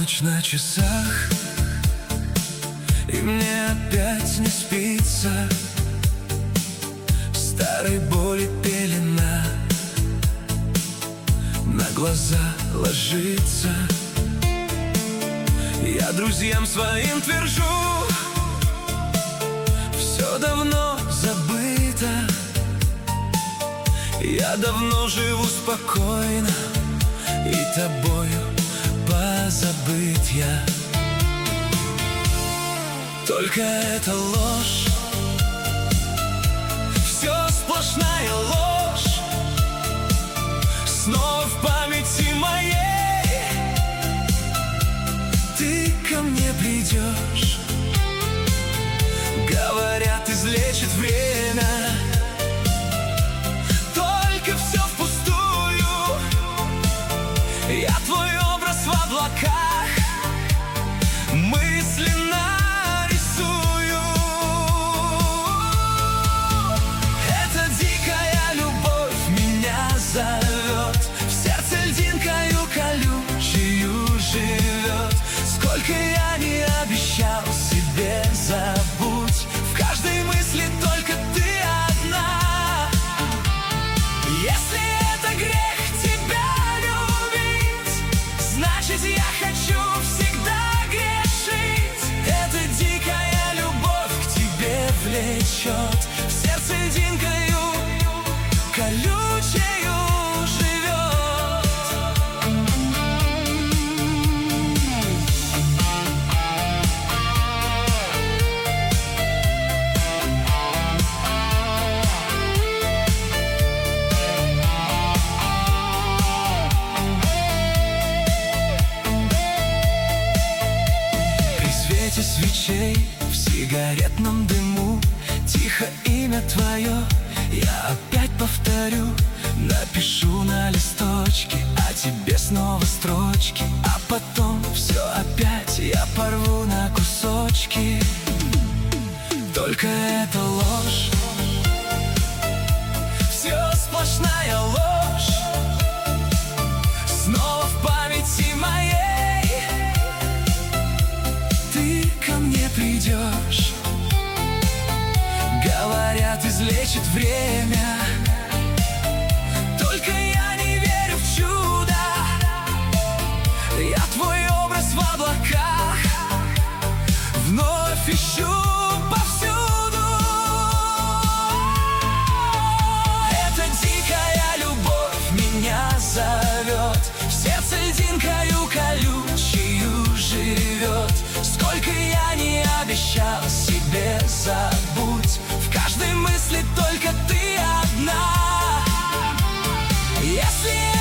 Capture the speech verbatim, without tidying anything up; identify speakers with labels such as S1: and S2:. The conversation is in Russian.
S1: Полночь на часах, и мне опять не спится. Старой боли пелена на глаза ложится. Я друзьям своим твержу: все давно забыто. Я давно живу спокойно, и тобою позабыть я. Только это ложь, все сплошная ложь. Снова в памяти моей ты ко мне придешь. Говорят, излечит время, только все впустую. Я твой образ в облаках мысленно рисую. Эта дикая любовь меня зовет, в сердце льдинкою колючею живет. Сколько я не обещал себе, забудь, в каждой мысли только ты одна. Если это грех тебя любить, значит я хочу всегда грешить. Эта дикая любовь к тебе влечет, в сердце льдинкою колючею живет. При свете свечей, в сигаретном дыму, тихо имя твое я опять повторю. Напишу на листочке о тебе снова строчки, а потом все опять я порву на кусочки. Только это ложь, все сплошная ложь. Снова в памяти моей ты ко мне придешь. Говорят, излечит время, только я не верю в чудо. Я твой образ в облаках вновь ищу повсюду. Эта дикая любовь меня зовет, в сердце льдинкою колючею живет. Сколько я не обещал себе, забудь, в каждой мысли только ты одна. Если